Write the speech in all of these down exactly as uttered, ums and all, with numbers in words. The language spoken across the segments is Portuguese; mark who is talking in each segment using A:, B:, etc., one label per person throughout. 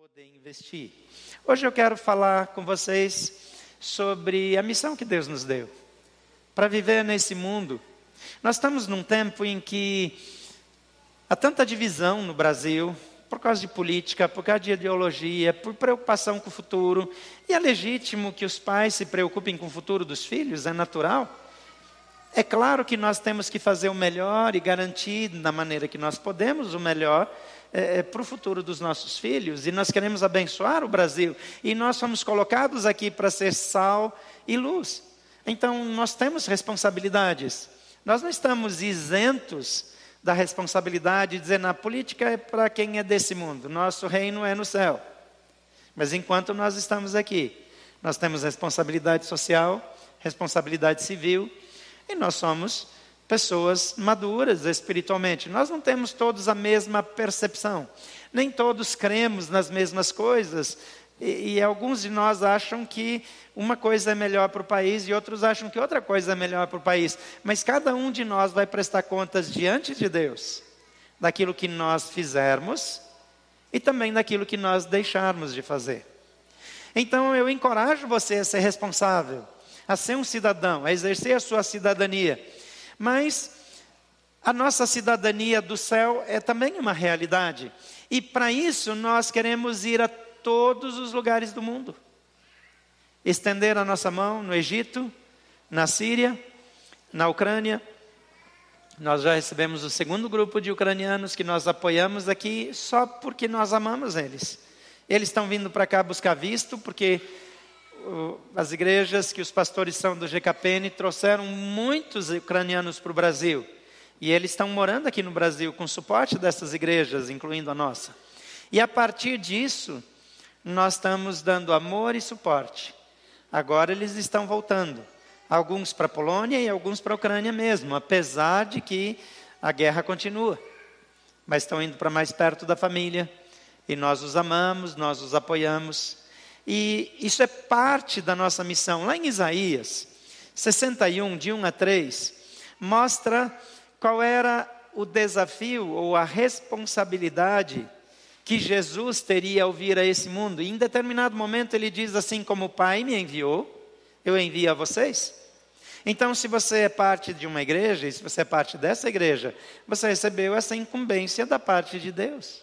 A: poder investir. Hoje eu quero falar com vocês sobre a missão que Deus nos deu para viver nesse mundo. Nós estamos num tempo em que há tanta divisão no Brasil, por causa de política, por causa de ideologia, por preocupação com o futuro. E é legítimo que os pais se preocupem com o futuro dos filhos, é natural. É claro que nós temos que fazer o melhor e garantir, da maneira que nós podemos, o melhor é, é, para o futuro dos nossos filhos. E nós queremos abençoar o Brasil. E nós fomos colocados aqui para ser sal e luz. Então, nós temos responsabilidades. Nós não estamos isentos da responsabilidade de dizer, na política é para quem é desse mundo. Nosso reino é no céu. Mas enquanto nós estamos aqui, nós temos responsabilidade social, responsabilidade civil, e nós somos pessoas maduras espiritualmente. Nós não temos todos a mesma percepção. Nem todos cremos nas mesmas coisas. E, e alguns de nós acham que uma coisa é melhor para o país e outros acham que outra coisa é melhor para o país. Mas cada um de nós vai prestar contas diante de Deus daquilo que nós fizermos e também daquilo que nós deixarmos de fazer. Então eu encorajo você a ser responsável, a ser um cidadão, a exercer a sua cidadania. Mas a nossa cidadania do céu é também uma realidade. E para isso nós queremos ir a todos os lugares do mundo. Estender a nossa mão no Egito, na Síria, na Ucrânia. Nós já recebemos o segundo grupo de ucranianos que nós apoiamos aqui só porque nós amamos eles. Eles estão vindo para cá buscar visto porque as igrejas que os pastores são do G K P N trouxeram muitos ucranianos para o Brasil. E eles estão morando aqui no Brasil com suporte dessas igrejas, incluindo a nossa. E a partir disso, nós estamos dando amor e suporte. Agora eles estão voltando. Alguns para a Polônia e alguns para a Ucrânia mesmo, apesar de que a guerra continua. Mas estão indo para mais perto da família. E nós os amamos, nós os apoiamos. E isso é parte da nossa missão. Lá em Isaías sessenta e um, de um a três, mostra qual era o desafio ou a responsabilidade que Jesus teria ao vir a esse mundo. E em determinado momento ele diz assim, como o Pai me enviou, eu envio a vocês. Então se você é parte de uma igreja, e se você é parte dessa igreja, você recebeu essa incumbência da parte de Deus.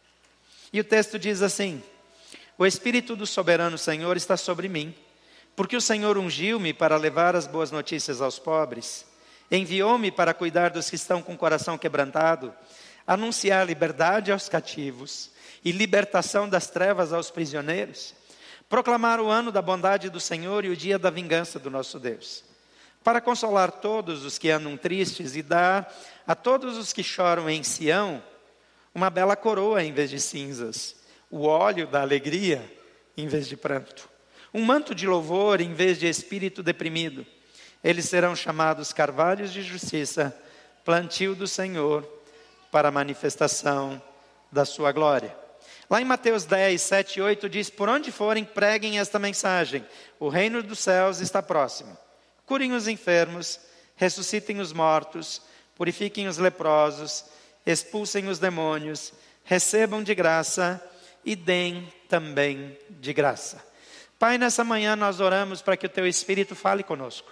A: E o texto diz assim: o Espírito do soberano Senhor está sobre mim, porque o Senhor ungiu-me para levar as boas notícias aos pobres, enviou-me para cuidar dos que estão com o coração quebrantado, anunciar liberdade aos cativos e libertação das trevas aos prisioneiros, proclamar o ano da bondade do Senhor e o dia da vingança do nosso Deus, para consolar todos os que andam tristes e dar a todos os que choram em Sião uma bela coroa em vez de cinzas, o óleo da alegria em vez de pranto, um manto de louvor em vez de espírito deprimido. Eles serão chamados carvalhos de justiça, plantio do Senhor, para a manifestação da sua glória. Lá em Mateus dez, sete e oito diz, por onde forem, preguem esta mensagem, o reino dos céus está próximo. Curem os enfermos, ressuscitem os mortos, purifiquem os leprosos, expulsem os demônios, recebam de graça e deem também de graça. Pai, nessa manhã nós oramos para que o Teu Espírito fale conosco.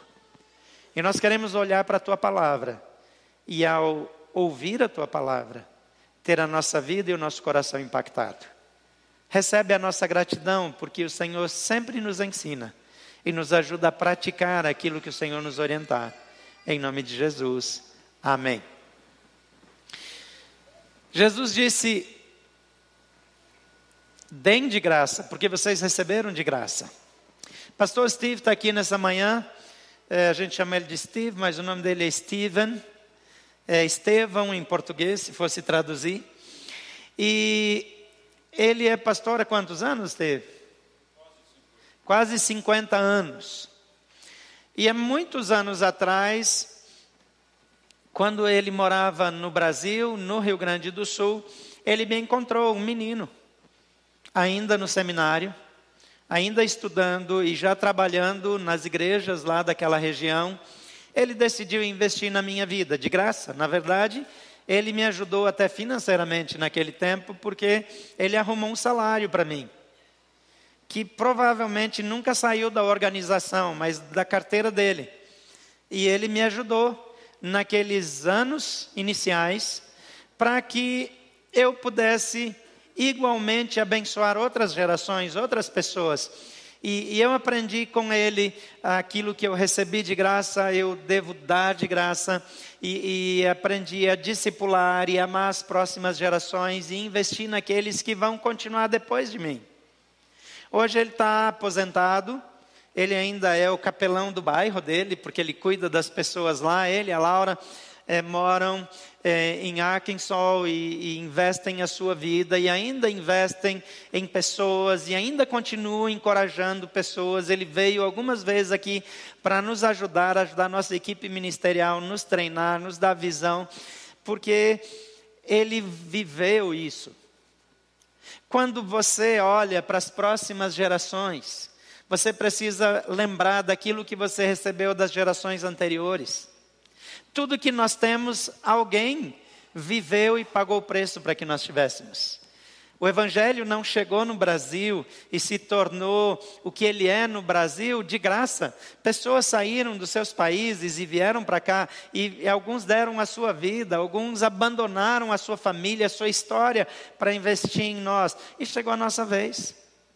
A: E nós queremos olhar para a Tua palavra. E ao ouvir a Tua palavra, ter a nossa vida e o nosso coração impactado. Recebe a nossa gratidão, porque o Senhor sempre nos ensina e nos ajuda a praticar aquilo que o Senhor nos orientar. Em nome de Jesus. Amém. Jesus disse, deem de graça, porque vocês receberam de graça. Pastor Steve está aqui nessa manhã, é, a gente chama ele de Steve, mas o nome dele é Steven, é Estevão em português, se fosse traduzir. E ele é pastor há quantos anos, Steve? Quase cinquenta anos. E há muitos anos atrás, quando ele morava no Brasil, no Rio Grande do Sul, ele me encontrou um menino, ainda no seminário, ainda estudando e já trabalhando nas igrejas lá daquela região. Ele decidiu investir na minha vida, de graça. Na verdade, ele me ajudou até financeiramente naquele tempo, porque ele arrumou um salário para mim, que provavelmente nunca saiu da organização, mas da carteira dele. E ele me ajudou naqueles anos iniciais, para que eu pudesse igualmente abençoar outras gerações, outras pessoas. E, e eu aprendi com ele aquilo que eu recebi de graça, eu devo dar de graça. E, e aprendi a discipular e amar as próximas gerações e investir naqueles que vão continuar depois de mim. Hoje ele está aposentado, ele ainda é o capelão do bairro dele, porque ele cuida das pessoas lá. Ele e a Laura é, moram é, em Arkansas e, e investem a sua vida e ainda investem em pessoas e ainda continuam encorajando pessoas. Ele veio algumas vezes aqui para nos ajudar, ajudar a nossa equipe ministerial, nos treinar, nos dar visão, porque ele viveu isso. Quando você olha para as próximas gerações, você precisa lembrar daquilo que você recebeu das gerações anteriores. Tudo que nós temos, alguém viveu e pagou o preço para que nós tivéssemos. O Evangelho não chegou no Brasil e se tornou o que ele é no Brasil de graça. Pessoas saíram dos seus países e vieram para cá, e, e alguns deram a sua vida, alguns abandonaram a sua família, a sua história para investir em nós. E chegou a nossa vez.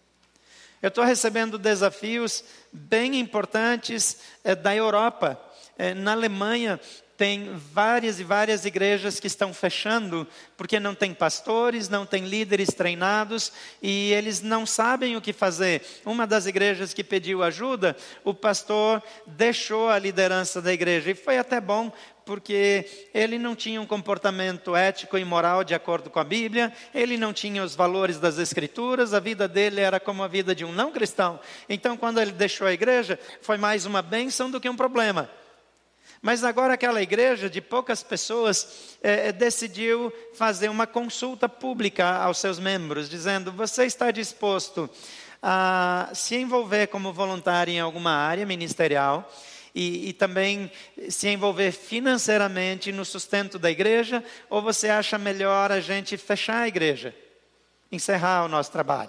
A: Eu estou recebendo desafios bem importantes é, da Europa. É, na Alemanha tem várias e várias igrejas que estão fechando, porque não tem pastores, não tem líderes treinados, e eles não sabem o que fazer. Uma das igrejas que pediu ajuda, o pastor deixou a liderança da igreja, e foi até bom, porque ele não tinha um comportamento ético e moral de acordo com a Bíblia, ele não tinha os valores das Escrituras, a vida dele era como a vida de um não cristão. Então, quando ele deixou a igreja, foi mais uma bênção do que um problema. Mas agora aquela igreja de poucas pessoas é, decidiu fazer uma consulta pública aos seus membros, dizendo: você está disposto a se envolver como voluntário em alguma área ministerial e, e também se envolver financeiramente no sustento da igreja, ou você acha melhor a gente fechar a igreja, encerrar o nosso trabalho?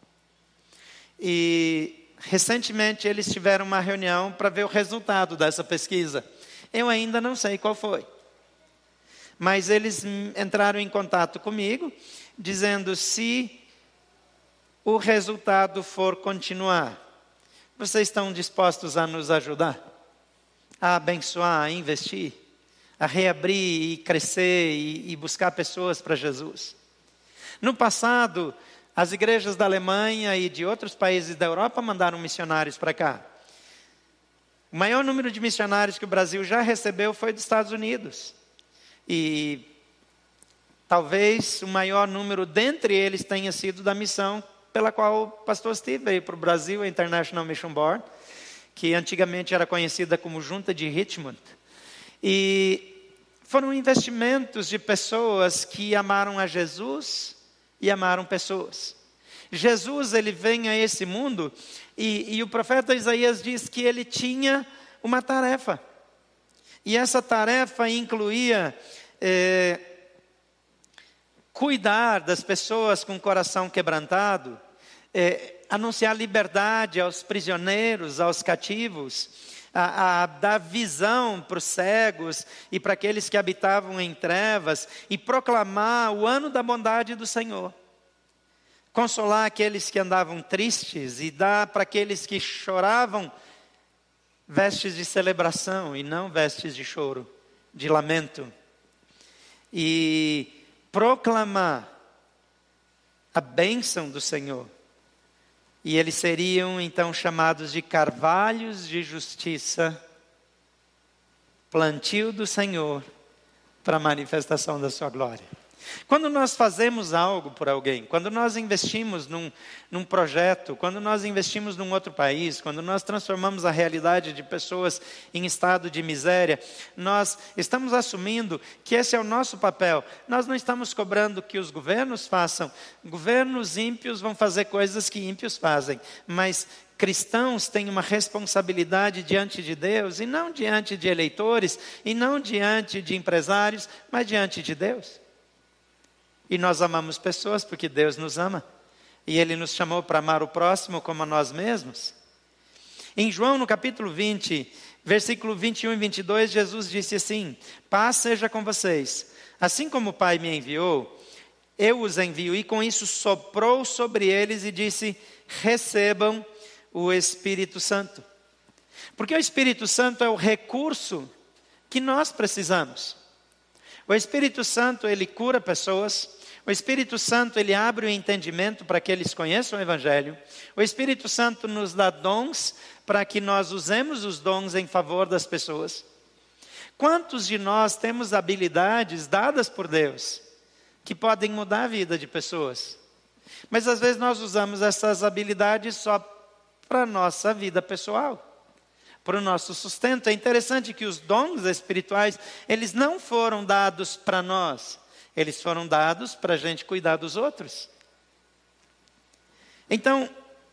A: E recentemente eles tiveram uma reunião para ver o resultado dessa pesquisa. Eu ainda não sei qual foi. Mas eles entraram em contato comigo, dizendo: se o resultado for continuar, vocês estão dispostos a nos ajudar? A abençoar, a investir, a reabrir e crescer e, e buscar pessoas para Jesus? No passado, as igrejas da Alemanha e de outros países da Europa mandaram missionários para cá. O maior número de missionários que o Brasil já recebeu foi dos Estados Unidos. E talvez o maior número dentre eles tenha sido da missão pela qual o pastor Steve veio para o Brasil, a International Mission Board, que antigamente era conhecida como Junta de Richmond. E foram investimentos de pessoas que amaram a Jesus e amaram pessoas. Jesus, ele vem a esse mundo e, e o profeta Isaías diz que ele tinha uma tarefa. E essa tarefa incluía é, cuidar das pessoas com o coração quebrantado, é, anunciar liberdade aos prisioneiros, aos cativos, a, a dar visão para os cegos e para aqueles que habitavam em trevas, e proclamar o ano da bondade do Senhor. Consolar aqueles que andavam tristes e dar para aqueles que choravam vestes de celebração e não vestes de choro, de lamento. E proclamar a bênção do Senhor. E eles seriam então chamados de carvalhos de justiça, plantio do Senhor para a manifestação da sua glória. Quando nós fazemos algo por alguém, quando nós investimos num, num projeto, quando nós investimos num outro país, quando nós transformamos a realidade de pessoas em estado de miséria, nós estamos assumindo que esse é o nosso papel. Nós não estamos cobrando que os governos façam. Governos ímpios vão fazer coisas que ímpios fazem, mas cristãos têm uma responsabilidade diante de Deus, e não diante de eleitores, e não diante de empresários, mas diante de Deus. E nós amamos pessoas porque Deus nos ama. E Ele nos chamou para amar o próximo como a nós mesmos. Em João, no capítulo vinte, versículo vinte e um e vinte e dois, Jesus disse assim: paz seja com vocês. Assim como o Pai me enviou, eu os envio. E com isso soprou sobre eles e disse: recebam o Espírito Santo. Porque o Espírito Santo é o recurso que nós precisamos. O Espírito Santo, ele cura pessoas. O Espírito Santo, ele abre o entendimento para que eles conheçam o Evangelho. O Espírito Santo nos dá dons para que nós usemos os dons em favor das pessoas. Quantos de nós temos habilidades dadas por Deus que podem mudar a vida de pessoas? Mas às vezes nós usamos essas habilidades só para a nossa vida pessoal, para o nosso sustento. É interessante que os dons espirituais, eles não foram dados para nós. Eles foram dados para a gente cuidar dos outros. Então,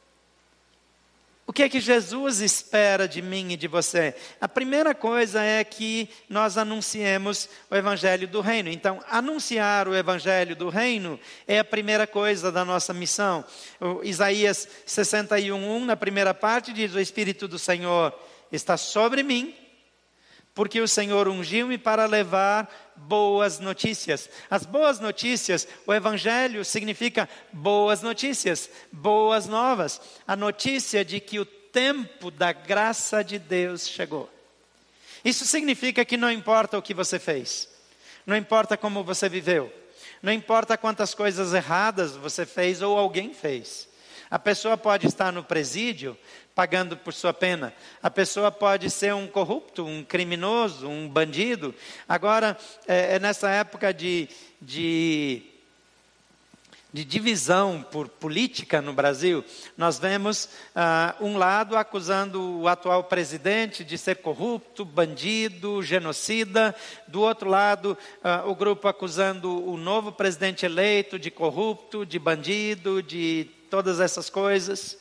A: o que é que Jesus espera de mim e de você? A primeira coisa é que nós anunciemos o Evangelho do Reino. Então, anunciar o Evangelho do Reino é a primeira coisa da nossa missão. O Isaías sessenta e um, um, na primeira parte, diz: o Espírito do Senhor está sobre mim, porque o Senhor ungiu-me para levar boas notícias. As boas notícias, o Evangelho significa boas notícias, boas novas. A notícia de que o tempo da graça de Deus chegou. Isso significa que não importa o que você fez, não importa como você viveu, não importa quantas coisas erradas você fez ou alguém fez. A pessoa pode estar no presídio pagando por sua pena. A pessoa pode ser um corrupto, um criminoso, um bandido. Agora, é, é nessa época de, de, de divisão por política no Brasil, nós vemos ah, um lado acusando o atual presidente de ser corrupto, bandido, genocida. Do outro lado, ah, o grupo acusando o novo presidente eleito de corrupto, de bandido, de todas essas coisas.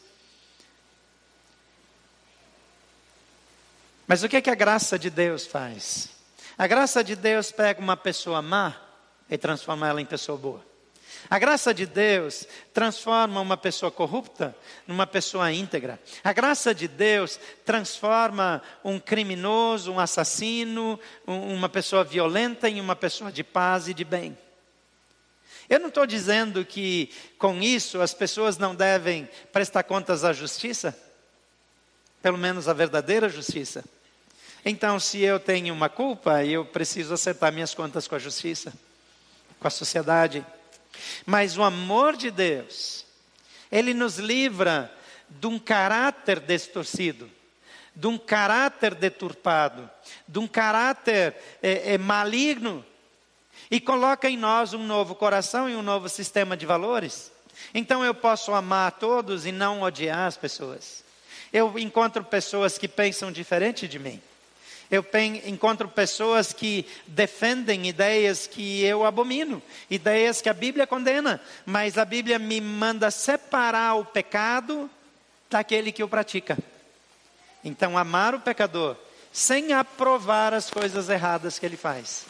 A: Mas o que é que a graça de Deus faz? A graça de Deus pega uma pessoa má e transforma ela em pessoa boa. A graça de Deus transforma uma pessoa corrupta numa pessoa íntegra. A graça de Deus transforma um criminoso, um assassino, um, uma pessoa violenta em uma pessoa de paz e de bem. Eu não estou dizendo que com isso as pessoas não devem prestar contas à justiça, pelo menos a verdadeira justiça. Então, se eu tenho uma culpa, eu preciso acertar minhas contas com a justiça, com a sociedade. Mas o amor de Deus, Ele nos livra de um caráter distorcido, de um caráter deturpado, de um caráter é, é, maligno, e coloca em nós um novo coração e um novo sistema de valores. Então eu posso amar a todos e não odiar as pessoas. Eu encontro pessoas que pensam diferente de mim. Eu encontro pessoas que defendem ideias que eu abomino, ideias que a Bíblia condena, mas a Bíblia me manda separar o pecado daquele que o pratica. Então, amar o pecador sem aprovar as coisas erradas que ele faz.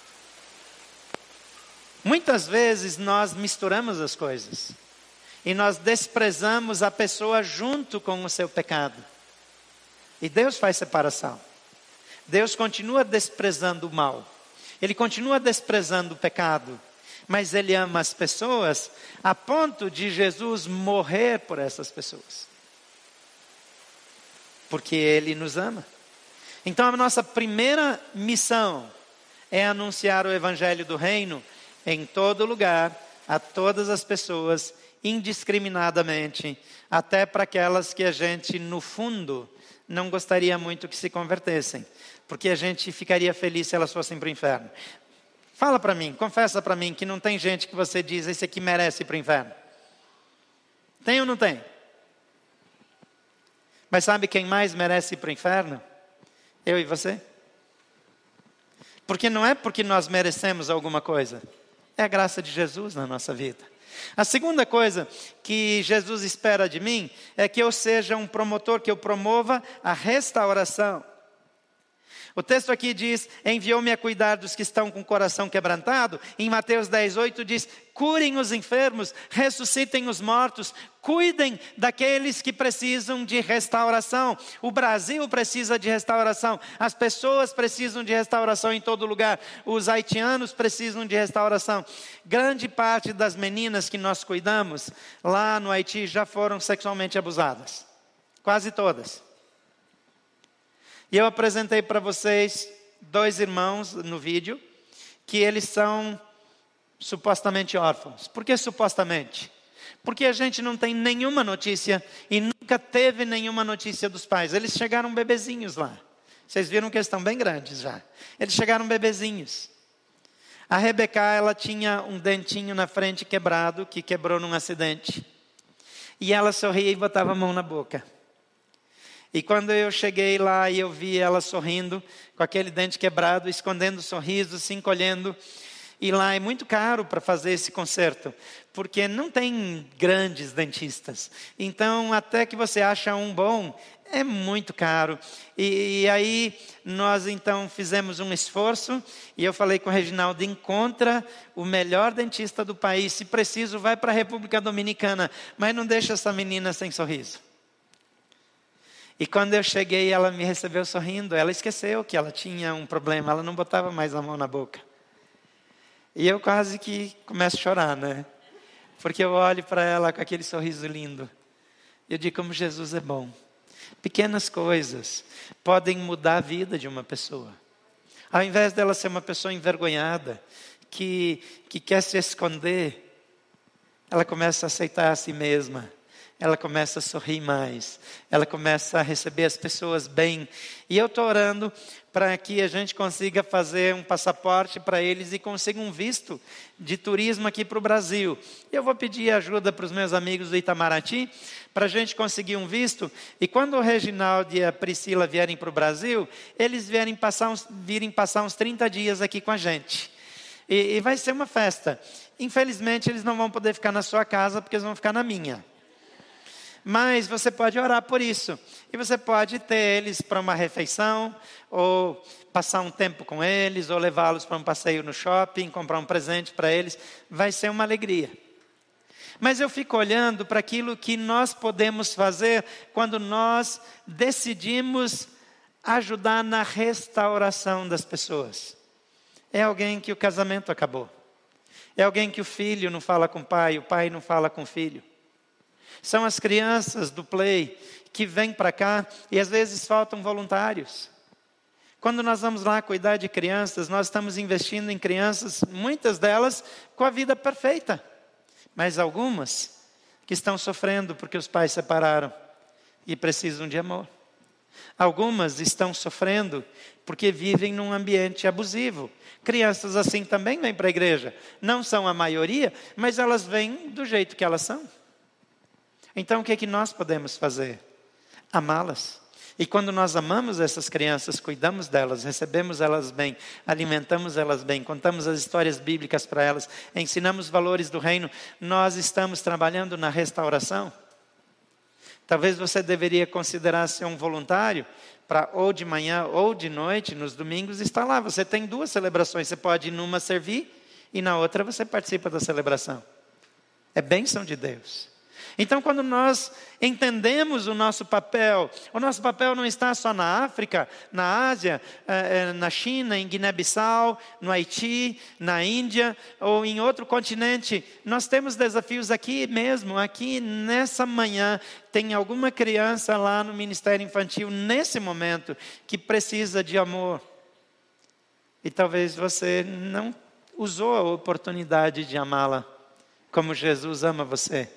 A: Muitas vezes nós misturamos as coisas e nós desprezamos a pessoa junto com o seu pecado. E Deus faz separação. Deus continua desprezando o mal. Ele continua desprezando o pecado. Mas Ele ama as pessoas a ponto de Jesus morrer por essas pessoas. Porque Ele nos ama. Então a nossa primeira missão é anunciar o Evangelho do Reino em todo lugar, a todas as pessoas, indiscriminadamente, até para aquelas que a gente, no fundo, não gostaria muito que se convertessem, porque a gente ficaria feliz se elas fossem para o inferno. Fala para mim, confessa para mim que não tem gente que você diz, esse aqui merece ir para o inferno. Tem ou não tem? Mas sabe quem mais merece ir para o inferno? Eu e você. Porque não é porque nós merecemos alguma coisa. É a graça de Jesus na nossa vida. A segunda coisa que Jesus espera de mim é que eu seja um promotor, que eu promova a restauração. O texto aqui diz, enviou-me a cuidar dos que estão com o coração quebrantado. Em Mateus dez, oito diz, curem os enfermos, ressuscitem os mortos, cuidem daqueles que precisam de restauração. O Brasil precisa de restauração, as pessoas precisam de restauração em todo lugar. Os haitianos precisam de restauração. Grande parte das meninas que nós cuidamos lá no Haiti já foram sexualmente abusadas. Quase todas. E eu apresentei para vocês dois irmãos no vídeo, que eles são supostamente órfãos. Por que supostamente? Porque a gente não tem nenhuma notícia e nunca teve nenhuma notícia dos pais. Eles chegaram bebezinhos lá. Vocês viram que eles estão bem grandes já. Eles chegaram bebezinhos. A Rebeca, ela tinha um dentinho na frente quebrado, que quebrou num acidente. E ela sorria e botava a mão na boca. E quando eu cheguei lá e eu vi ela sorrindo, com aquele dente quebrado, escondendo o sorriso, se encolhendo. E lá é muito caro para fazer esse conserto, porque não tem grandes dentistas. Então, até que você acha um bom, é muito caro. E, e aí, nós então fizemos um esforço, e eu falei com o Reginaldo, encontra o melhor dentista do país, se preciso, vai para a República Dominicana, mas não deixa essa menina sem sorriso. E quando eu cheguei, ela me recebeu sorrindo. Ela esqueceu que ela tinha um problema. Ela não botava mais a mão na boca. E eu quase que começo a chorar, né? Porque eu olho para ela com aquele sorriso lindo. E eu digo como Jesus é bom. Pequenas coisas podem mudar a vida de uma pessoa. Ao invés dela ser uma pessoa envergonhada, que, que quer se esconder, ela começa a aceitar a si mesma. Ela começa a sorrir mais, ela começa a receber as pessoas bem. E eu estou orando para que a gente consiga fazer um passaporte para eles e consiga um visto de turismo aqui para o Brasil. Eu vou pedir ajuda para os meus amigos do Itamaraty, para a gente conseguir um visto. E quando o Reginaldo e a Priscila vierem para o Brasil, eles vierem passar uns, virem passar uns trinta dias aqui com a gente. E, e vai ser uma festa. Infelizmente, eles não vão poder ficar na sua casa, porque eles vão ficar na minha. Mas você pode orar por isso. E você pode ter eles para uma refeição, ou passar um tempo com eles, ou levá-los para um passeio no shopping, comprar um presente para eles. Vai ser uma alegria. Mas eu fico olhando para aquilo que nós podemos fazer quando nós decidimos ajudar na restauração das pessoas. É alguém que o casamento acabou. É alguém que o filho não fala com o pai, o pai não fala com o filho. São as crianças do Play que vêm para cá e às vezes faltam voluntários. Quando nós vamos lá cuidar de crianças, nós estamos investindo em crianças, muitas delas com a vida perfeita. Mas algumas que estão sofrendo porque os pais separaram e precisam de amor. Algumas estão sofrendo porque vivem num ambiente abusivo. Crianças assim também vêm para a igreja. Não são a maioria, mas elas vêm do jeito que elas são. Então, o que é que nós podemos fazer? Amá-las. E quando nós amamos essas crianças, cuidamos delas, recebemos elas bem, alimentamos elas bem, contamos as histórias bíblicas para elas, ensinamos valores do reino, nós estamos trabalhando na restauração. Talvez você deveria considerar ser um voluntário para ou de manhã ou de noite, nos domingos, estar lá. Você tem duas celebrações, você pode ir numa servir e na outra você participa da celebração. É bênção de Deus. Então, quando nós entendemos o nosso papel, o nosso papel não está só na África, na Ásia, na China, em Guiné-Bissau, no Haiti, na Índia ou em outro continente. Nós temos desafios aqui mesmo, aqui nessa manhã. Tem alguma criança lá no Ministério Infantil, nesse momento, que precisa de amor. E talvez você não usou a oportunidade de amá-la como Jesus ama você.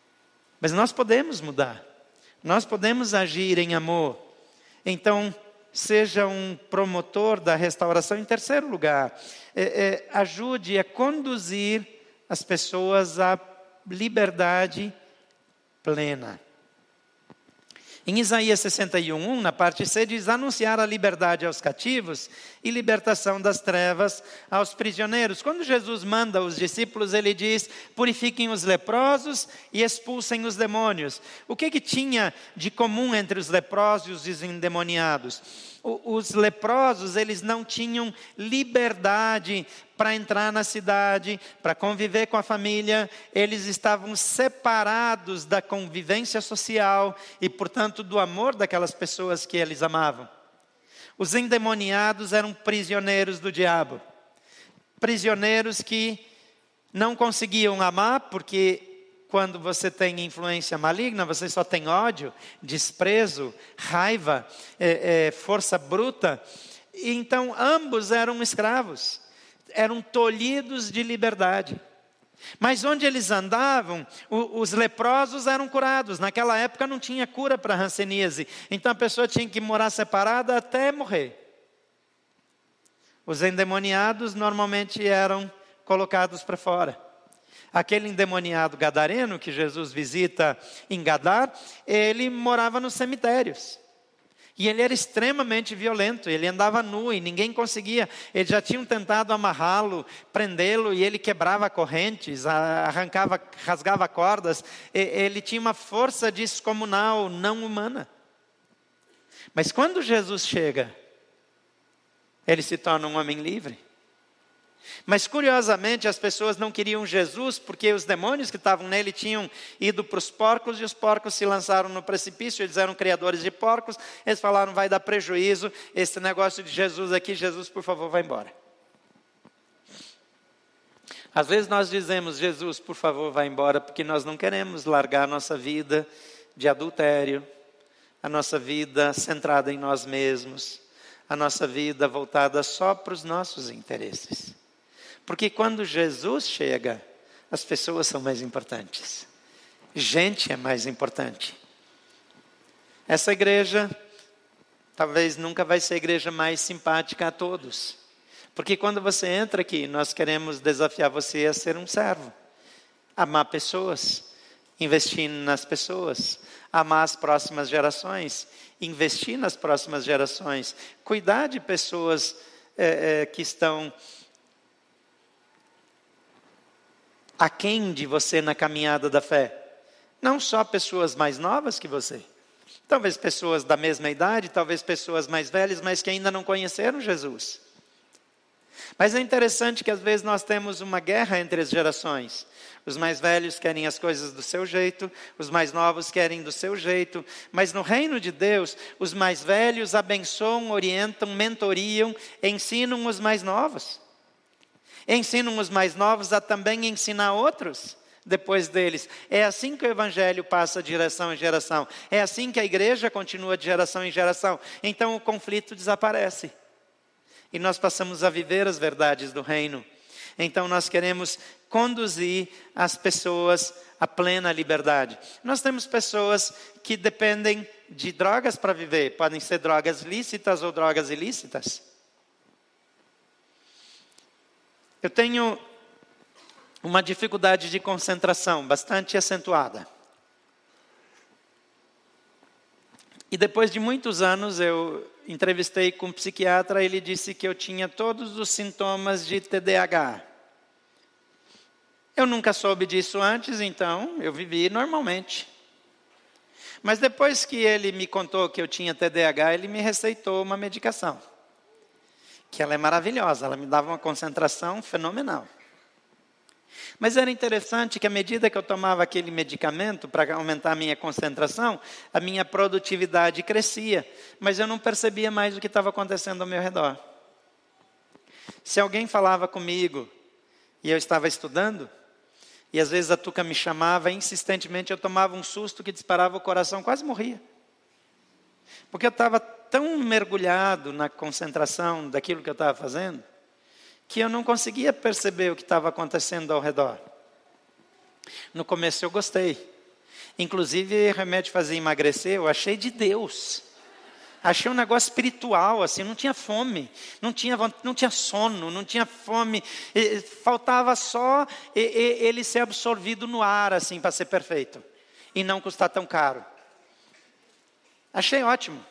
A: Mas nós podemos mudar. Nós podemos agir em amor. Então, seja um promotor da restauração. Em terceiro lugar, é, é, ajude a conduzir as pessoas à liberdade plena. Em Isaías sessenta e um, na parte C, diz: anunciar a liberdade aos cativos e libertação das trevas aos prisioneiros. Quando Jesus manda os discípulos, ele diz: purifiquem os leprosos e expulsem os demônios. O que que tinha de comum entre os leprosos e os endemoniados? Os leprosos, eles não tinham liberdade para entrar na cidade, para conviver com a família. Eles estavam separados da convivência social e, portanto, do amor daquelas pessoas que eles amavam. Os endemoniados eram prisioneiros do diabo. Prisioneiros que não conseguiam amar, porque quando você tem influência maligna, você só tem ódio, desprezo, raiva, é, é, força bruta. E então, ambos eram escravos, eram tolhidos de liberdade. Mas onde eles andavam, o, os leprosos eram curados. Naquela época não tinha cura para a hanseníase, então a pessoa tinha que morar separada até morrer. Os endemoniados normalmente eram colocados para fora. Aquele endemoniado gadareno que Jesus visita em Gadar, ele morava nos cemitérios. E ele era extremamente violento, ele andava nu e ninguém conseguia. Eles já tinham tentado amarrá-lo, prendê-lo, e ele quebrava correntes, arrancava, rasgava cordas. Ele tinha uma força descomunal, não humana. Mas quando Jesus chega, ele se torna um homem livre. Mas curiosamente as pessoas não queriam Jesus, porque os demônios que estavam nele tinham ido para os porcos, e os porcos se lançaram no precipício. Eles eram criadores de porcos. Eles falaram: vai dar prejuízo esse negócio de Jesus aqui, Jesus, por favor, vai embora. Às vezes nós dizemos: Jesus, por favor, vai embora, porque nós não queremos largar a nossa vida de adultério, a nossa vida centrada em nós mesmos, a nossa vida voltada só para os nossos interesses. Porque quando Jesus chega, as pessoas são mais importantes. Gente é mais importante. Essa igreja talvez nunca vai ser a igreja mais simpática a todos. Porque quando você entra aqui, nós queremos desafiar você a ser um servo. Amar pessoas, investir nas pessoas, amar as próximas gerações, investir nas próximas gerações, cuidar de pessoas é, é, que estão aquém de você na caminhada da fé. Não só pessoas mais novas que você. Talvez pessoas da mesma idade, talvez pessoas mais velhas, mas que ainda não conheceram Jesus. Mas é interessante que às vezes nós temos uma guerra entre as gerações. Os mais velhos querem as coisas do seu jeito, os mais novos querem do seu jeito. Mas no reino de Deus, os mais velhos abençoam, orientam, mentoriam, ensinam os mais novos. Ensinam os mais novos a também ensinar outros depois deles. É assim que o evangelho passa de geração em geração. É assim que a igreja continua de geração em geração. Então o conflito desaparece. E nós passamos a viver as verdades do reino. Então nós queremos conduzir as pessoas à plena liberdade. Nós temos pessoas que dependem de drogas para viver. Podem ser drogas lícitas ou drogas ilícitas. Eu tenho uma dificuldade de concentração bastante acentuada. E depois de muitos anos eu entrevistei com um psiquiatra, ele disse que eu tinha todos os sintomas de T D A H. Eu nunca soube disso antes, então eu vivi normalmente. Mas depois que ele me contou que eu tinha T D A H, ele me receitou uma medicação. Que ela é maravilhosa, ela me dava uma concentração fenomenal. Mas era interessante que à medida que eu tomava aquele medicamento para aumentar a minha concentração, a minha produtividade crescia, mas eu não percebia mais o que estava acontecendo ao meu redor. Se alguém falava comigo e eu estava estudando, e às vezes a Tuca me chamava insistentemente, eu tomava um susto que disparava o coração, quase morria. Porque eu estava tão mergulhado na concentração daquilo que eu estava fazendo, que eu não conseguia perceber o que estava acontecendo ao redor. No começo eu gostei. Inclusive, remédio fazia emagrecer, eu achei de Deus. Achei um negócio espiritual, assim, não tinha fome, não tinha, não tinha sono, não tinha fome. Faltava só ele ser absorvido no ar, assim, para ser perfeito. E não custar tão caro. Achei ótimo.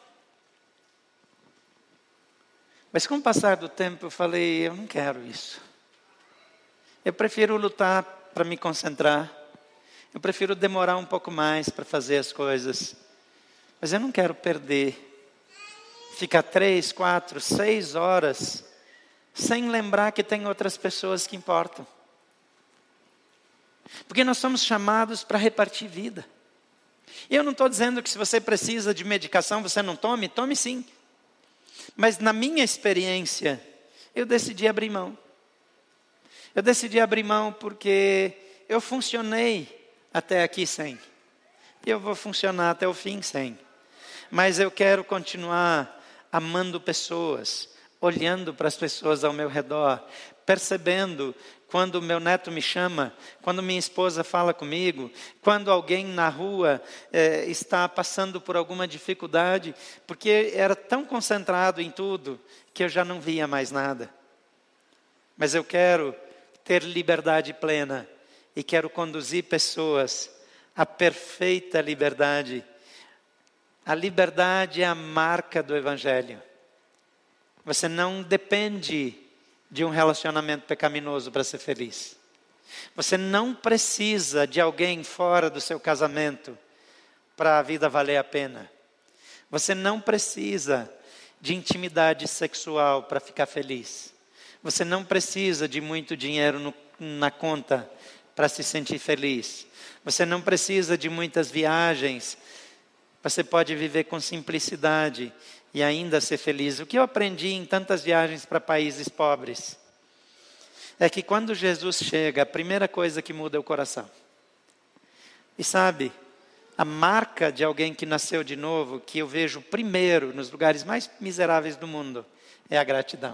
A: Mas com o passar do tempo eu falei, eu não quero isso. Eu prefiro lutar para me concentrar. Eu prefiro demorar um pouco mais para fazer as coisas. Mas eu não quero perder. Ficar três, quatro, seis horas sem lembrar que tem outras pessoas que importam. Porque nós somos chamados para repartir vida. E eu não estou dizendo que se você precisa de medicação você não tome, tome sim. Mas na minha experiência, eu decidi abrir mão. Eu decidi abrir mão porque eu funcionei até aqui sem. E eu vou funcionar até o fim sem. Mas eu quero continuar amando pessoas, olhando para as pessoas ao meu redor, percebendo quando o meu neto me chama, quando minha esposa fala comigo, quando alguém na rua eh, está passando por alguma dificuldade, porque era tão concentrado em tudo que eu já não via mais nada. Mas eu quero ter liberdade plena e quero conduzir pessoas à perfeita liberdade. A liberdade é a marca do Evangelho. Você não depende de um relacionamento pecaminoso para ser feliz. Você não precisa de alguém fora do seu casamento para a vida valer a pena. Você não precisa de intimidade sexual para ficar feliz. Você não precisa de muito dinheiro no, na conta para se sentir feliz. Você não precisa de muitas viagens. Você pode viver com simplicidade e ainda ser feliz. O que eu aprendi em tantas viagens para países pobres é que quando Jesus chega, a primeira coisa que muda é o coração. E sabe, a marca de alguém que nasceu de novo, que eu vejo primeiro nos lugares mais miseráveis do mundo, é a gratidão.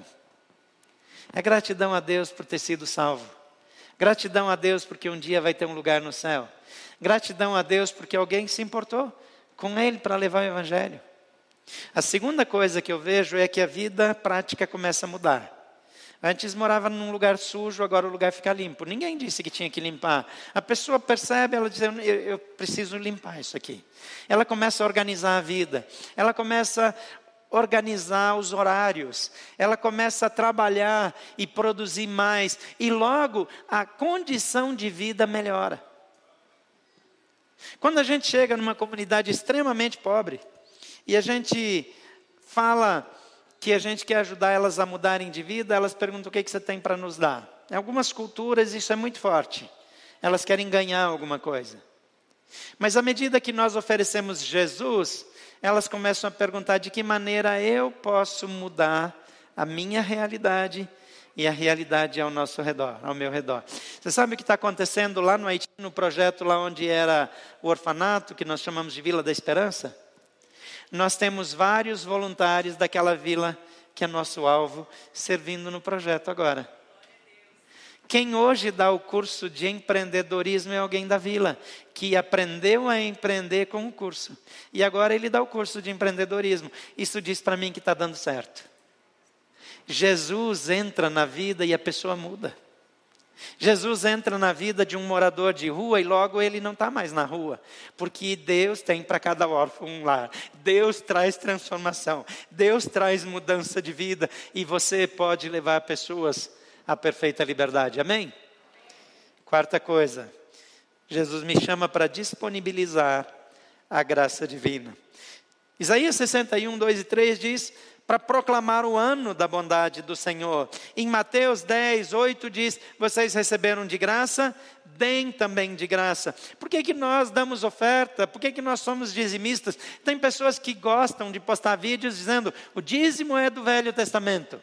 A: É gratidão a Deus por ter sido salvo. Gratidão a Deus porque um dia vai ter um lugar no céu. Gratidão a Deus porque alguém se importou com Ele para levar o Evangelho. A segunda coisa que eu vejo é que a vida prática começa a mudar. Antes morava num lugar sujo, agora o lugar fica limpo. Ninguém disse que tinha que limpar. A pessoa percebe, ela diz, eu, eu preciso limpar isso aqui. Ela começa a organizar a vida. Ela começa a organizar os horários. Ela começa a trabalhar e produzir mais. E logo a condição de vida melhora. Quando a gente chega numa comunidade extremamente pobre e a gente fala que a gente quer ajudar elas a mudarem de vida, elas perguntam o que, que você tem para nos dar. Em algumas culturas isso é muito forte. Elas querem ganhar alguma coisa. Mas à medida que nós oferecemos Jesus, elas começam a perguntar de que maneira eu posso mudar a minha realidade e a realidade ao nosso redor, ao meu redor. Você sabe o que está acontecendo lá no Haiti, no projeto lá onde era o orfanato, que nós chamamos de Vila da Esperança? Nós temos vários voluntários daquela vila, que é nosso alvo, servindo no projeto agora. Quem hoje dá o curso de empreendedorismo é alguém da vila, que aprendeu a empreender com o curso. E agora ele dá o curso de empreendedorismo. Isso diz para mim que está dando certo. Jesus entra na vida e a pessoa muda. Jesus entra na vida de um morador de rua e logo ele não está mais na rua. Porque Deus tem para cada órfão um lar. Deus traz transformação. Deus traz mudança de vida. E você pode levar pessoas à perfeita liberdade. Amém? Quarta coisa. Jesus me chama para disponibilizar a graça divina. Isaías sessenta e um, dois e três diz, para proclamar o ano da bondade do Senhor. Em Mateus dez, oito diz, vocês receberam de graça, deem também de graça. Por que que nós damos oferta? Por que que nós somos dizimistas? Tem pessoas que gostam de postar vídeos dizendo, o dízimo é do Velho Testamento.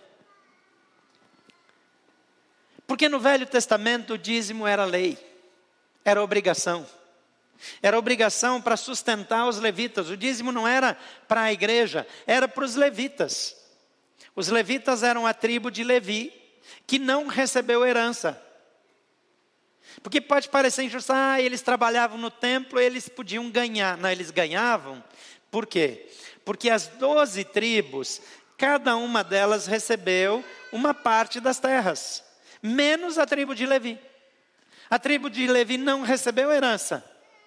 A: Porque no Velho Testamento o dízimo era lei, era obrigação. Era obrigação para sustentar os levitas. O dízimo não era para a igreja, era para os levitas. Os levitas eram a tribo de Levi, que não recebeu herança. Porque pode parecer injusto, ah, eles trabalhavam no templo, eles podiam ganhar. Não, eles ganhavam. Por quê? Porque as doze tribos, cada uma delas recebeu uma parte das terras, menos a tribo de Levi. A tribo de Levi não recebeu herança.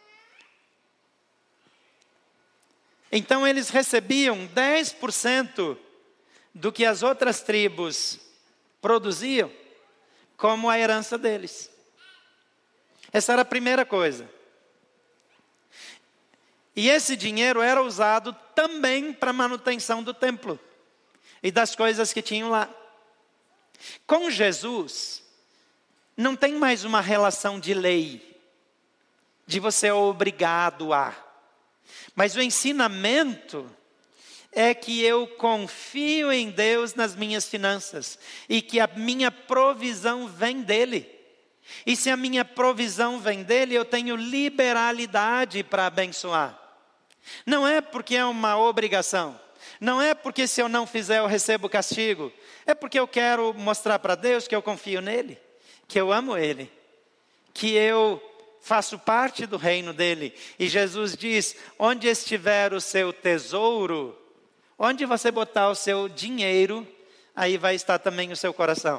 A: Então eles recebiam dez por cento do que as outras tribos produziam como a herança deles. Essa era a primeira coisa. E esse dinheiro era usado também para a manutenção do templo e das coisas que tinham lá. Com Jesus, não tem mais uma relação de lei, de você é obrigado a. Mas o ensinamento é que eu confio em Deus nas minhas finanças e que a minha provisão vem dele. E se a minha provisão vem dele, eu tenho liberalidade para abençoar. Não é porque é uma obrigação. Não é porque se eu não fizer eu recebo castigo. É porque eu quero mostrar para Deus que eu confio nele, que eu amo ele, que eu faço parte do reino dele. E Jesus diz, onde estiver o seu tesouro, onde você botar o seu dinheiro, aí vai estar também o seu coração.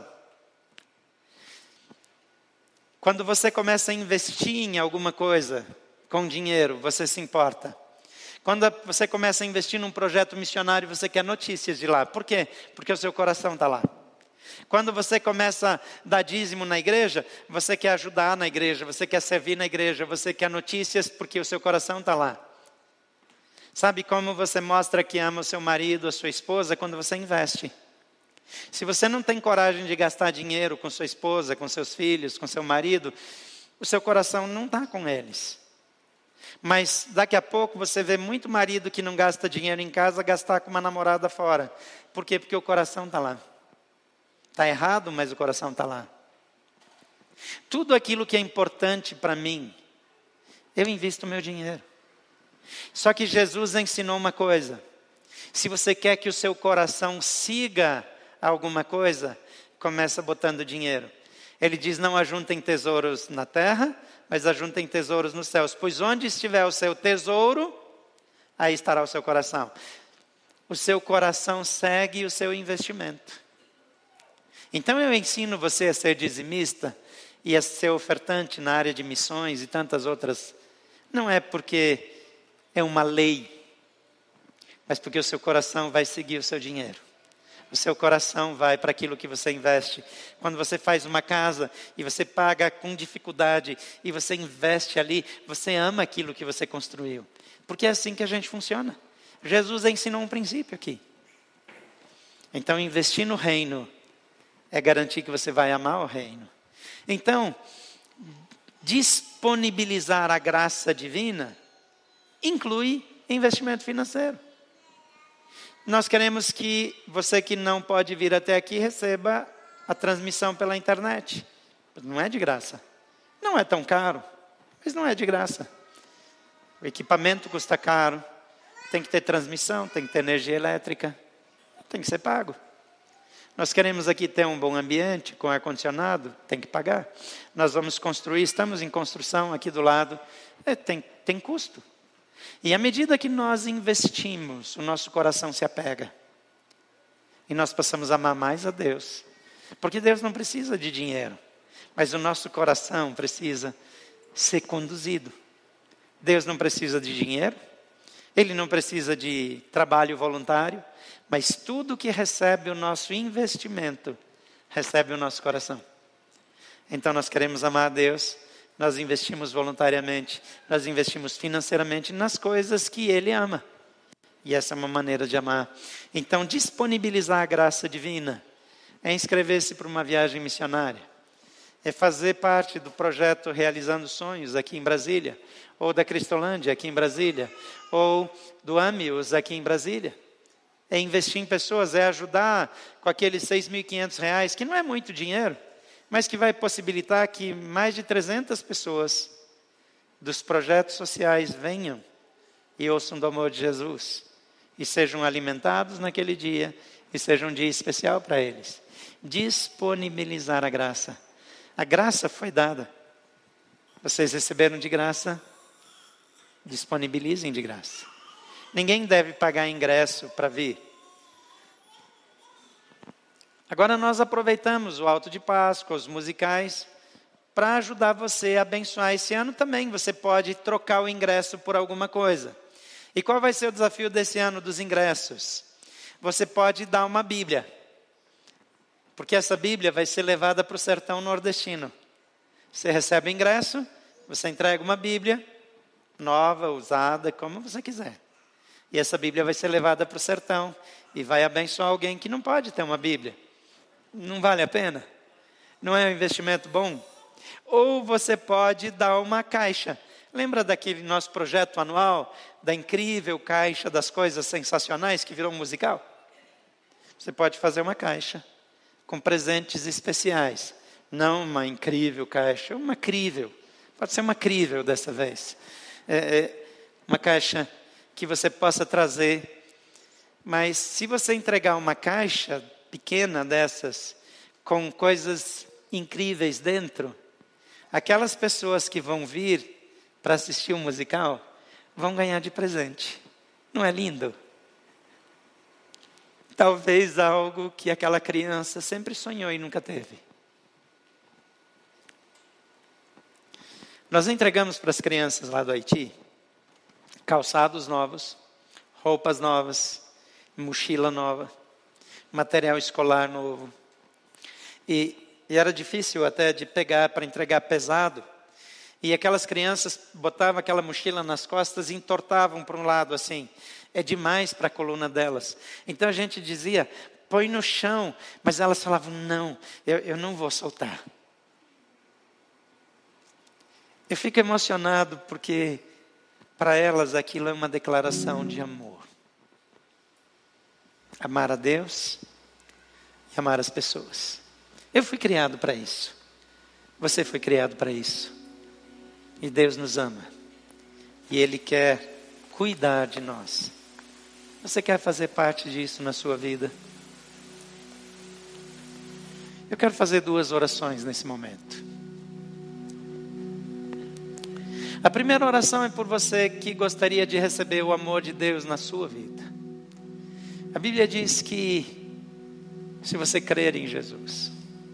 A: Quando você começa a investir em alguma coisa com dinheiro, você se importa. Quando você começa a investir num projeto missionário, você quer notícias de lá. Por quê? Porque o seu coração está lá. Quando você começa a dar dízimo na igreja, você quer ajudar na igreja, você quer servir na igreja, você quer notícias porque o seu coração está lá. Sabe como você mostra que ama o seu marido, a sua esposa? Quando você investe. Se você não tem coragem de gastar dinheiro com sua esposa, com seus filhos, com seu marido, o seu coração não está com eles. Mas daqui a pouco você vê muito marido que não gasta dinheiro em casa, gastar com uma namorada fora. Por quê? Porque o coração está lá. Está errado, mas o coração está lá. Tudo aquilo que é importante para mim, eu invisto o meu dinheiro. Só que Jesus ensinou uma coisa. Se você quer que o seu coração siga alguma coisa, começa botando dinheiro. Ele diz, não ajuntem tesouros na terra, mas ajuntem tesouros nos céus. Pois onde estiver o seu tesouro, aí estará o seu coração. O seu coração segue o seu investimento. Então eu ensino você a ser dizimista e a ser ofertante na área de missões e tantas outras. Não é porque é uma lei, mas porque o seu coração vai seguir o seu dinheiro. O seu coração vai para aquilo que você investe. Quando você faz uma casa e você paga com dificuldade e você investe ali, você ama aquilo que você construiu. Porque é assim que a gente funciona. Jesus ensinou um princípio aqui. Então, investir no reino é garantir que você vai amar o reino. Então, disponibilizar a graça divina inclui investimento financeiro. Nós queremos que você que não pode vir até aqui receba a transmissão pela internet. Não é de graça. Não é tão caro, mas não é de graça. O equipamento custa caro. Tem que ter transmissão, tem que ter energia elétrica. Tem que ser pago. Nós queremos aqui ter um bom ambiente com ar-condicionado, tem que pagar. Nós vamos construir, estamos em construção aqui do lado, é, tem, tem custo. E à medida que nós investimos, o nosso coração se apega. E nós passamos a amar mais a Deus. Porque Deus não precisa de dinheiro, mas o nosso coração precisa ser conduzido. Deus não precisa de dinheiro, Ele não precisa de trabalho voluntário, mas tudo que recebe o nosso investimento, recebe o nosso coração. Então nós queremos amar a Deus, nós investimos voluntariamente, nós investimos financeiramente nas coisas que Ele ama. E essa é uma maneira de amar. Então disponibilizar a graça divina é inscrever-se para uma viagem missionária. É fazer parte do projeto Realizando Sonhos aqui em Brasília, ou da Cristolândia aqui em Brasília, ou do Amios aqui em Brasília. É investir em pessoas, é ajudar com aqueles seis mil e quinhentos reais, que não é muito dinheiro, mas que vai possibilitar que mais de trezentas pessoas dos projetos sociais venham e ouçam do amor de Jesus, e sejam alimentados naquele dia, e seja um dia especial para eles. Disponibilizar a graça. A graça foi dada. Vocês receberam de graça, disponibilizem de graça. Ninguém deve pagar ingresso para vir. Agora nós aproveitamos o Alto de Páscoa, os musicais, para ajudar você a abençoar. Esse ano também você pode trocar o ingresso por alguma coisa. E qual vai ser o desafio desse ano dos ingressos? Você pode dar uma Bíblia. Porque essa Bíblia vai ser levada para o sertão nordestino. Você recebe o ingresso, você entrega uma Bíblia, nova, usada, como você quiser. E essa Bíblia vai ser levada para o sertão e vai abençoar alguém que não pode ter uma Bíblia. Não vale a pena? Não é um investimento bom? Ou você pode dar uma caixa. Lembra daquele nosso projeto anual, da incrível caixa das coisas sensacionais que virou um musical? Você pode fazer uma caixa com presentes especiais. Não uma incrível caixa, uma crível. Pode ser uma crível dessa vez. É, é uma caixa que você possa trazer. Mas se você entregar uma caixa pequena dessas, com coisas incríveis dentro, aquelas pessoas que vão vir para assistir um musical, vão ganhar de presente. Não é lindo? Talvez algo que aquela criança sempre sonhou e nunca teve. Nós entregamos para as crianças lá do Haiti calçados novos, roupas novas, mochila nova, material escolar novo. E, e era difícil até de pegar para entregar pesado. E aquelas crianças botavam aquela mochila nas costas e entortavam para um lado assim. É demais para a coluna delas. Então a gente dizia, põe no chão. Mas elas falavam, não, eu, eu não vou soltar. Eu fico emocionado porque para elas aquilo é uma declaração de amor. Amar a Deus e amar as pessoas. Eu fui criado para isso. Você foi criado para isso. E Deus nos ama. E Ele quer cuidar de nós. Você quer fazer parte disso na sua vida? Eu quero fazer duas orações nesse momento. A primeira oração é por você que gostaria de receber o amor de Deus na sua vida. A Bíblia diz que se você crer em Jesus,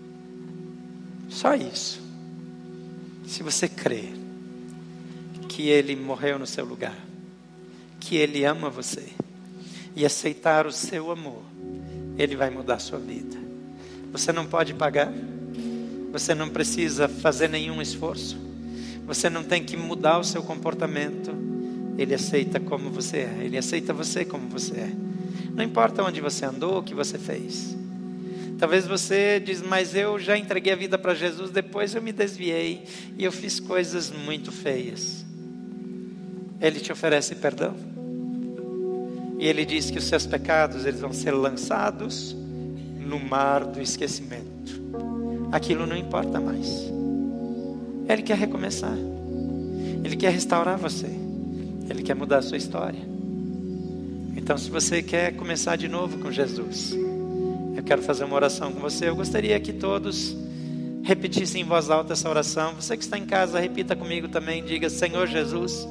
A: só isso, se você crer que Ele morreu no seu lugar, que Ele ama você e aceitar o seu amor, Ele vai mudar a sua vida. Você não pode pagar, você não precisa fazer nenhum esforço, você não tem que mudar o seu comportamento. Ele aceita como você é, Ele aceita você como você é. Não importa onde você andou, o que você fez. Talvez você diz, mas eu já entreguei a vida para Jesus, depois eu me desviei e eu fiz coisas muito feias. Ele te oferece perdão. E Ele diz que os seus pecados eles vão ser lançados no mar do esquecimento. Aquilo não importa mais. Ele quer recomeçar. Ele quer restaurar você. Ele quer mudar a sua história. Então, se você quer começar de novo com Jesus, eu quero fazer uma oração com você. Eu gostaria que todos repetissem em voz alta essa oração. Você que está em casa, repita comigo também. Diga, Senhor Jesus,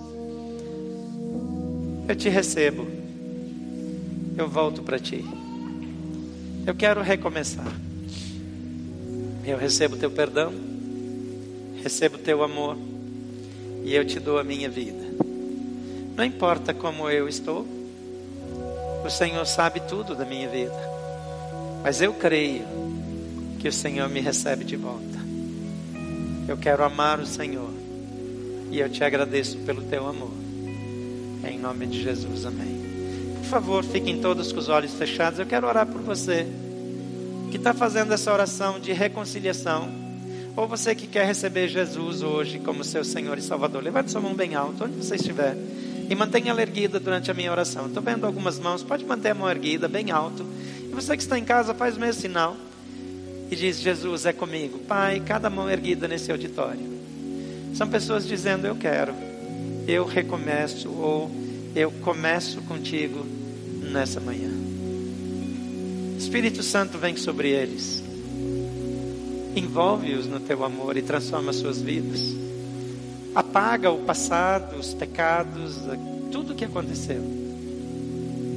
A: eu te recebo. Eu volto para ti. Eu quero recomeçar. Eu recebo teu perdão, recebo teu amor e eu te dou a minha vida. Não importa como eu estou, o Senhor sabe tudo da minha vida, mas eu creio que o Senhor me recebe de volta. Eu quero amar o Senhor e eu te agradeço pelo teu amor. Em nome de Jesus, amém. Por favor, fiquem todos com os olhos fechados. Eu quero orar por você que está fazendo essa oração de reconciliação, ou você que quer receber Jesus hoje como seu Senhor e Salvador. Levante sua mão bem alto, onde você estiver, e mantenha ela erguida durante a minha oração. Estou vendo algumas mãos, pode manter a mão erguida bem alto. E você que está em casa, faz o mesmo sinal e diz, Jesus é comigo. Pai, cada mão erguida nesse auditório são pessoas dizendo, eu quero, eu recomeço, ou eu começo contigo nessa manhã. Espírito Santo vem sobre eles, envolve-os no teu amor e transforma suas vidas. Apaga o passado, os pecados, tudo o que aconteceu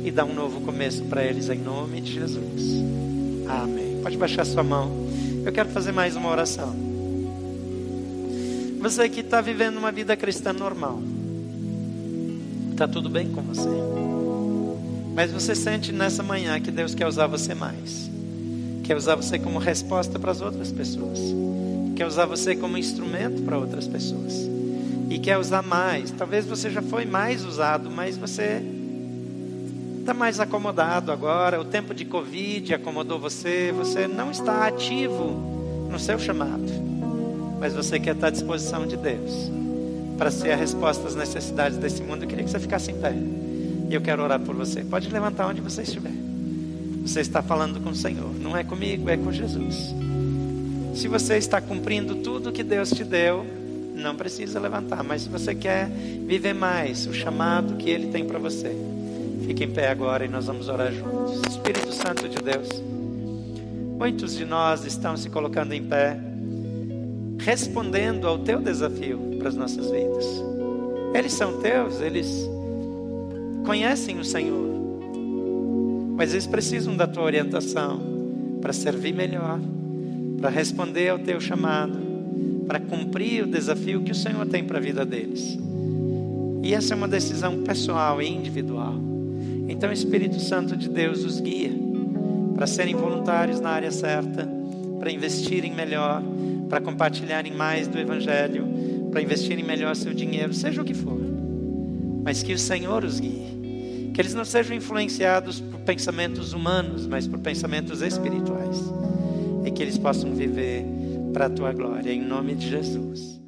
A: e dá um novo começo para eles em nome de Jesus. Amém. Pode baixar sua mão. Eu quero fazer mais uma oração. Você que está vivendo uma vida cristã normal, está tudo bem com você, mas você sente nessa manhã que Deus quer usar você mais, quer usar você como resposta para as outras pessoas, quer usar você como instrumento para outras pessoas, e quer usar mais. Talvez você já foi mais usado, mas você está mais acomodado agora. O tempo de Covid acomodou você, você não está ativo no seu chamado, mas você quer estar à disposição de Deus para ser a resposta às necessidades desse mundo. Eu queria que você ficasse em pé, e eu quero orar por você. Pode levantar onde você estiver. Você está falando com o Senhor, não é comigo, é com Jesus. Se você está cumprindo tudo que Deus te deu, não precisa levantar. Mas se você quer viver mais o chamado que Ele tem para você, fique em pé agora e nós vamos orar juntos. Espírito Santo de Deus, muitos de nós estão se colocando em pé, respondendo ao teu desafio para as nossas vidas. Eles são teus, eles conhecem o Senhor, mas eles precisam da tua orientação para servir melhor, para responder ao teu chamado, para cumprir o desafio que o Senhor tem para a vida deles. E essa é uma decisão pessoal e individual. Então, Espírito Santo de Deus os guia para serem voluntários na área certa, para investirem melhor, para compartilharem mais do Evangelho, para investirem melhor seu dinheiro, seja o que for, mas que o Senhor os guie, que eles não sejam influenciados por pensamentos humanos, mas por pensamentos espirituais, e que eles possam viver para a tua glória, em nome de Jesus.